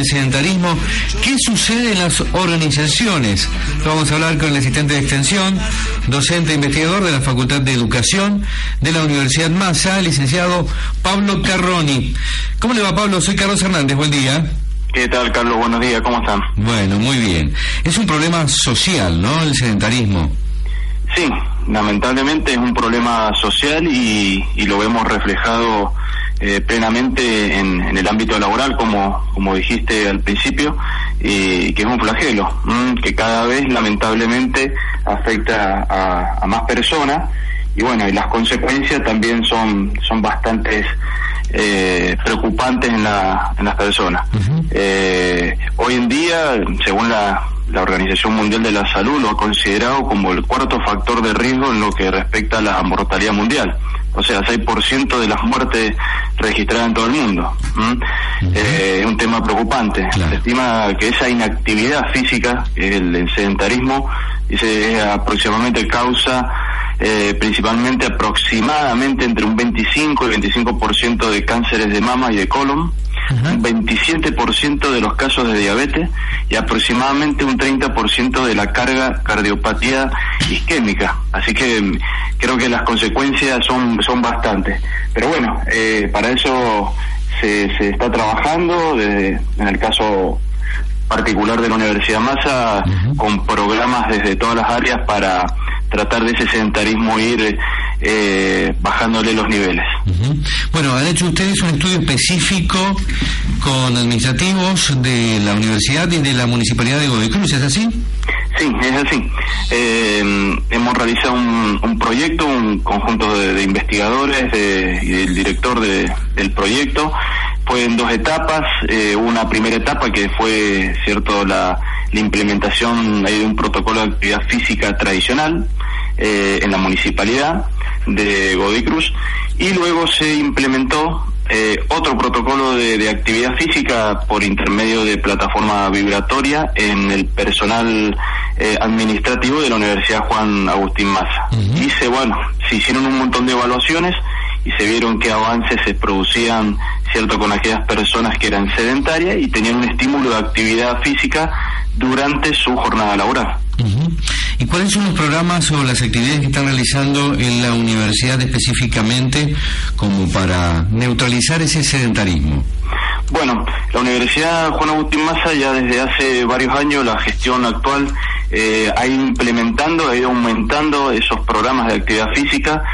del sedentarismo. ¿Qué sucede en las organizaciones? Vamos a hablar con el asistente de extensión, docente e investigador de la Facultad de Educación de la Universidad Massa, el licenciado Pablo Carroni. ¿Cómo le va, Pablo? Soy Carlos Hernández, buen día. ¿Qué tal, Carlos? Buenos días, ¿cómo están? Bueno, muy bien. Es un problema social, ¿no?, el sedentarismo. Sí, lamentablemente es un problema social y lo vemos reflejado plenamente en el ámbito laboral, como dijiste al principio, que es un flagelo, que cada vez lamentablemente afecta a más personas, y bueno, y las consecuencias también son bastantes preocupantes en las personas. Uh-huh. Hoy en día, según la Organización Mundial de la Salud, lo ha considerado como el cuarto factor de riesgo en lo que respecta a la mortalidad mundial. O sea, 6% de las muertes registradas en todo el mundo. Uh-huh. Es un tema preocupante. Claro. Se estima que esa inactividad física, el sedentarismo, aproximadamente causa principalmente aproximadamente entre un 25 y 25% de cánceres de mama y de colon, un 27% de los casos de diabetes y aproximadamente un 30% de la carga cardiopatía isquémica. Así que creo que las consecuencias son bastantes. Pero bueno, para eso se está trabajando, en el caso particular de la Universidad Massa, uh-huh, con programas desde todas las áreas para tratar de ese sedentarismo ir bajándole los niveles. Uh-huh. Bueno, han hecho ustedes un estudio específico con administrativos de la universidad y de la Municipalidad de Godoy Cruz, ¿es así? Sí, es así. Hemos realizado un proyecto, un conjunto de investigadores y del director del proyecto. Fue en 2 etapas. Una primera etapa que fue, cierto, la implementación de un protocolo de actividad física tradicional en la municipalidad de Godoy Cruz, y luego se implementó otro protocolo de actividad física por intermedio de plataforma vibratoria en el personal administrativo de la Universidad Juan Agustín Massa. Uh-huh. Se hicieron un montón de evaluaciones y se vieron qué avances se producían, cierto, con aquellas personas que eran sedentarias y tenían un estímulo de actividad física durante su jornada laboral. Uh-huh. ¿Y cuáles son los programas o las actividades que están realizando en la universidad específicamente como para neutralizar ese sedentarismo? Bueno, la Universidad Juan Agustín Massa ya desde hace varios años, la gestión actual ha ido implementando, ha ido aumentando esos programas de actividad física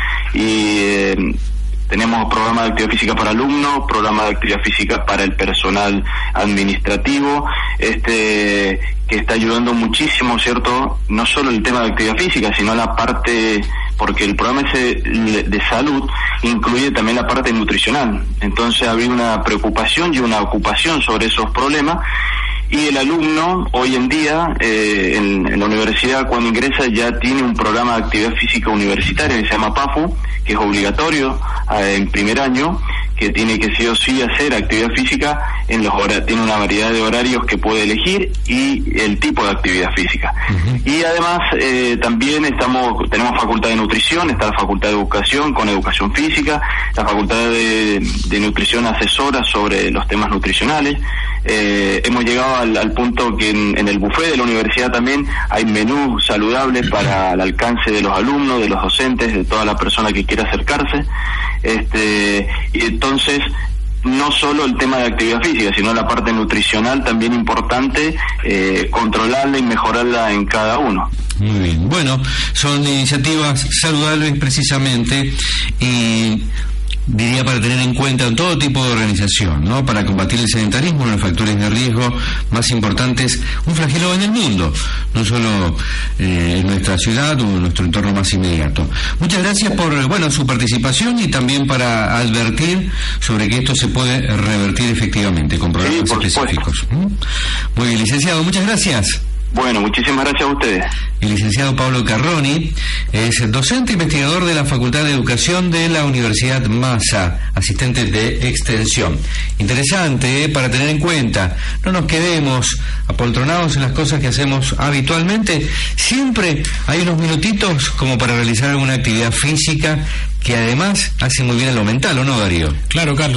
y tenemos programas de actividad física para alumnos, programas de actividad física para el personal administrativo, que está ayudando muchísimo, ¿cierto? No solo el tema de actividad física, sino la parte, porque el programa ese de salud incluye también la parte nutricional. Entonces ha habido una preocupación y una ocupación sobre esos problemas. Y el alumno, hoy en día, en la universidad, cuando ingresa, ya tiene un programa de actividad física universitaria que se llama PAFU, que es obligatorio en primer año, que tiene que sí o sí hacer actividad física en los horarios, tiene una variedad de horarios que puede elegir y el tipo de actividad física. Uh-huh. Y además también tenemos facultad de nutrición, está la facultad de educación con educación física, la facultad de nutrición asesora sobre los temas nutricionales. Hemos llegado al punto que en el buffet de la universidad también hay menús saludables para el alcance de los alumnos, de los docentes, de toda la persona que quiera acercarse. Y entonces, no solo el tema de actividad física, sino la parte nutricional también importante, controlarla y mejorarla en cada uno. Muy bien. Bueno, son iniciativas saludables precisamente y diría para tener en cuenta en todo tipo de organización, ¿no? Para combatir el sedentarismo, uno de los factores de riesgo más importantes, un flagelo en el mundo, no solo en nuestra ciudad o en nuestro entorno más inmediato. Muchas gracias por su participación y también para advertir sobre que esto se puede revertir efectivamente con programas específicos. Muy bien, licenciado, muchas gracias. Bueno, muchísimas gracias a ustedes. El licenciado Pablo Carroni es docente e investigador de la Facultad de Educación de la Universidad Massa, asistente de extensión. Interesante, para tener en cuenta. No nos quedemos apoltronados en las cosas que hacemos habitualmente. Siempre hay unos minutitos como para realizar alguna actividad física que además hace muy bien a lo mental, ¿o no, Darío? Claro, Carlos.